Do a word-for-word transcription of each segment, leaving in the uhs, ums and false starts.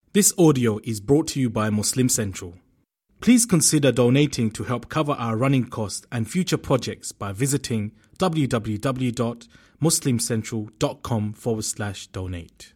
This audio is brought to you by Muslim Central. Please consider donating to help cover our running costs and future projects by visiting www.muslimcentral.com forward slash donate.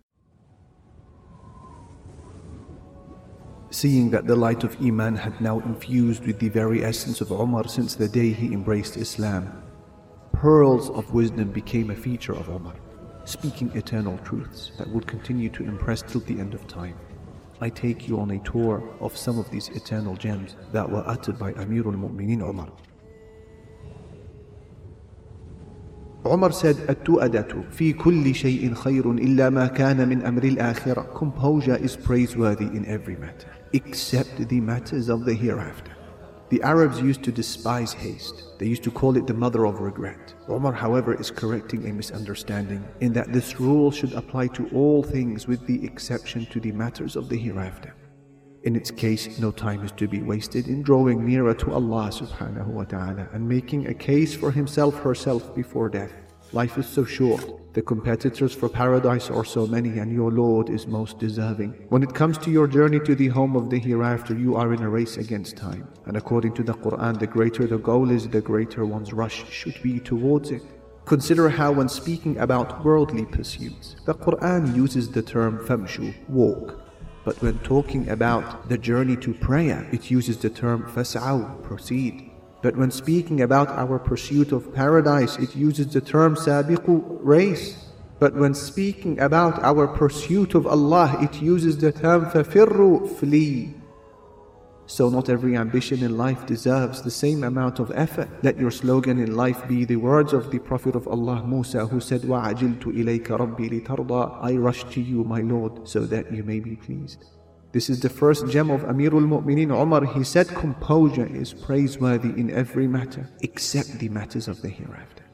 Seeing that the light of Iman had now infused with the very essence of Umar since the day he embraced Islam, pearls of wisdom became a feature of Umar, speaking eternal truths that will continue to impress till the end of time. I take you on a tour of some of these eternal gems that were uttered by Amirul Mu'mineen Umar. Umar said, "At-tu'adatu fi kulli shay'in khayrun illa ma kana min amri al-akhirah." Composure is praiseworthy in every matter, except the matters of the hereafter. The Arabs used to despise haste. They used to call it the mother of regret. Umar, however, is correcting a misunderstanding in that this rule should apply to all things with the exception to the matters of the hereafter. In its case, no time is to be wasted in drawing nearer to Allah subhanahu wa ta'ala and making a case for himself herself before death. Life is so short, the competitors for paradise are so many, and your Lord is most deserving. When it comes to your journey to the home of the hereafter, you are in a race against time. And according to the Quran, the greater the goal is, the greater one's rush should be towards it. Consider how when speaking about worldly pursuits, the Quran uses the term famshu, walk. But when talking about the journey to prayer, it uses the term fas'aw, proceed. But when speaking about our pursuit of paradise, it uses the term sabiqu, race. But when speaking about our pursuit of Allah, it uses the term fafirru, flee. So not every ambition in life deserves the same amount of effort. Let your slogan in life be the words of the Prophet of Allah, Musa, who said, وَعَجِلْتُ إِلَيْكَ رَبِّي لِتَرْضَى. I rush to you, my Lord, so that you may be pleased. This is the first gem of Amirul Mu'mineen Umar. He said composure is praiseworthy in every matter, except the matters of the hereafter.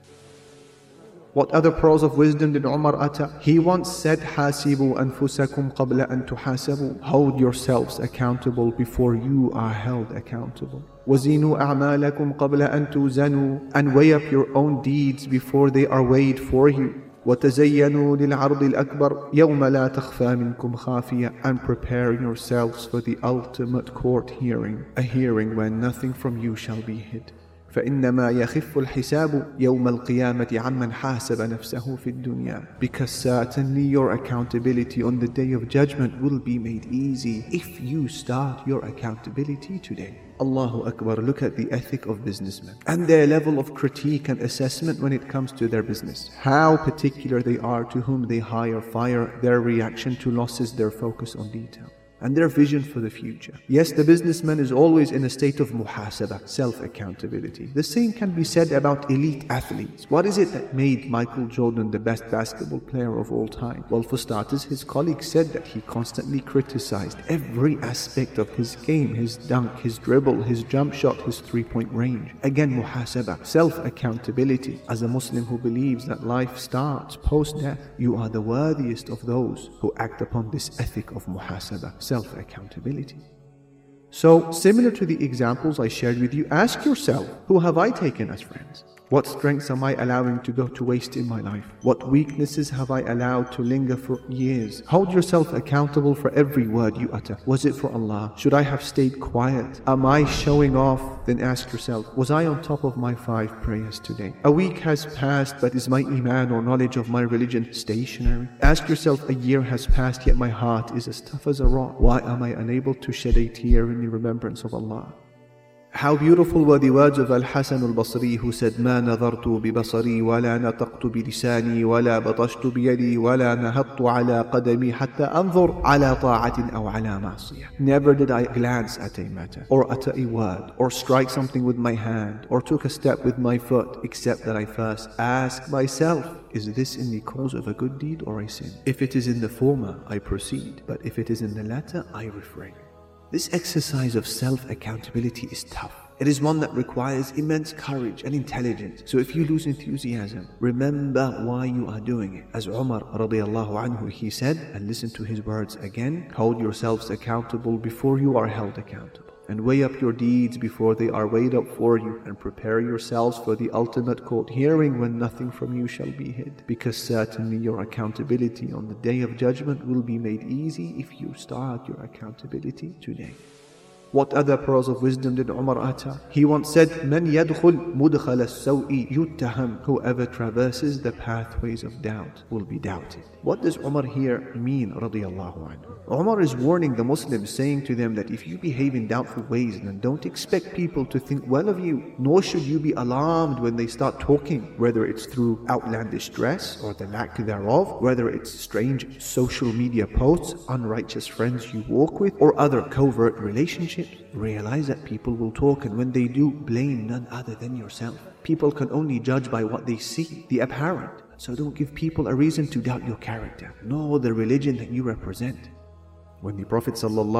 What other pearls of wisdom did Umar utter? He once said, حَاسِبُوا أَنفُسَكُمْ قَبْلَ أَن تُحَاسَبُوا. Hold yourselves accountable before you are held accountable. وَزِنُوا أَعْمَالَكُمْ قَبْلَ أَن تُوزَنُوا. And weigh up your own deeds before they are weighed for you. وَتَزَيَّنُوا لِلْعَرْضِ الْأَكْبَرِ يَوْمَ لَا تَخْفَى مِنْكُمْ خَافِيَةٌ. And prepare yourselves for the ultimate court hearing, a hearing when nothing from you shall be hid. فإنما يخف الحساب يوم القيامة عمن حاسب نفسه في الدنيا. Because certainly your accountability on the day of judgment will be made easy if you start your accountability today. Allahu Akbar, look at the ethic of businessmen and their level of critique and assessment when it comes to their business. How particular they are to whom they hire, fire, their reaction to losses, their focus on detail, and their vision for the future. Yes, the businessman is always in a state of muhasabah, self-accountability. The same can be said about elite athletes. What is it that made Michael Jordan the best basketball player of all time? Well, for starters, his colleagues said that he constantly criticized every aspect of his game, his dunk, his dribble, his jump shot, his three-point range. Again, muhasabah, self-accountability. As a Muslim who believes that life starts post-death, you are the worthiest of those who act upon this ethic of muhasabah, self-accountability. So, similar to the examples I shared with you, ask yourself, who have I taken as friends? What strengths am I allowing to go to waste in my life? What weaknesses have I allowed to linger for years? Hold yourself accountable for every word you utter. Was it for Allah? Should I have stayed quiet? Am I showing off? Then ask yourself, was I on top of my five prayers today? A week has passed, but is my iman or knowledge of my religion stationary? Ask yourself, a year has passed, yet my heart is as tough as a rock. Why am I unable to shed a tear in the remembrance of Allah? How beautiful were the words of Al-Hasan al-Basri, who said, مَا نَظَرْتُ بِبَصَرِي وَلَا نَطَقْتُ بِلِسَانِي وَلَا بَطَشْتُ بِيَدِي وَلَا نَهَضْتُ عَلَى قَدَمِي حَتَّى أَنظُرْ عَلَى طَاعَةٍ أَوْ عَلَى مَعْصِيَةٍ. Never did I glance at a matter, or utter a word, or strike something with my hand, or took a step with my foot, except that I first ask myself, is this in the cause of a good deed or a sin? If it is in the former, I proceed, but if it is in the latter, I refrain. This exercise of self-accountability is tough. It is one that requires immense courage and intelligence. So if you lose enthusiasm, remember why you are doing it. As Umar radiallahu anhu, he said, and listen to his words again, hold yourselves accountable before you are held accountable. and weigh up your deeds before they are weighed up for you, and prepare yourselves for the ultimate court hearing when nothing from you shall be hid, because certainly your accountability on the day of judgment will be made easy if you start your accountability today. What other pearls of wisdom did Umar utter? He once said, "Man yadkhul mudkhal as-sawi yuttaham." Whoever traverses the pathways of doubt will be doubted. What does Umar here mean, radiyallahu anhu? Umar is warning the Muslims, saying to them that if you behave in doubtful ways, then don't expect people to think well of you, nor should you be alarmed when they start talking, whether it's through outlandish dress or the lack thereof, whether it's strange social media posts, unrighteous friends you walk with, or other covert relationships. Realize that people will talk, and when they do, blame none other than yourself. People can only judge by what they see, the apparent. So don't give people a reason to doubt your character, nor the religion that you represent. When the Prophet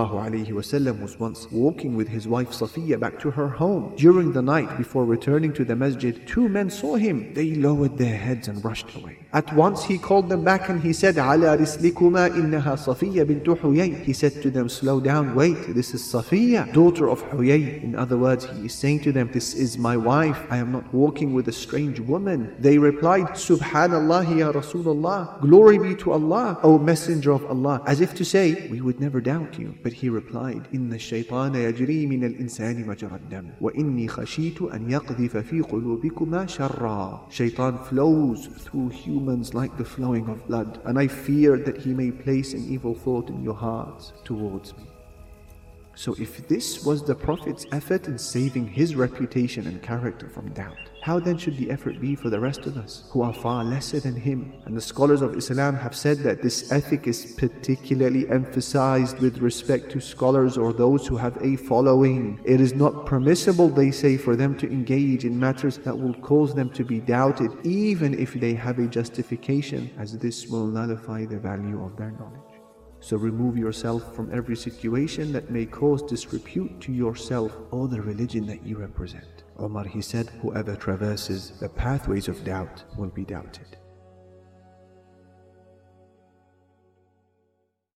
ﷺ was once walking with his wife Safiya back to her home, during the night before returning to the masjid, two men saw him. They lowered their heads and rushed away. At once he called them back and he said, "Ala rislikuma innaha Safiya bintu Huyay." He said to them, "Slow down, wait, this is Safiya, daughter of Huyay." In other words, he is saying to them, "This is my wife, I am not walking with a strange woman." They replied, "Subhanallah ya Rasulullah, glory be to Allah, O Messenger of Allah," as if to say, "We would never doubt you." But he replied, "Inna ash-shaytana yajri min al-insani majra ad-dam, wa inni khashitu an yaqdhifa fi qulubikuma sharra." Shaitan flows through humans like the flowing of blood, and I feared that he may place an evil thought in your hearts towards me. So if this was the Prophet's effort in saving his reputation and character from doubt, how then should the effort be for the rest of us who are far lesser than him? And the scholars of Islam have said that this ethic is particularly emphasized with respect to scholars or those who have a following. It is not permissible, they say, for them to engage in matters that will cause them to be doubted, even if they have a justification, as this will nullify the value of their knowledge. So remove yourself from every situation that may cause disrepute to yourself or the religion that you represent. Umar, he said, whoever traverses the pathways of doubt will be doubted.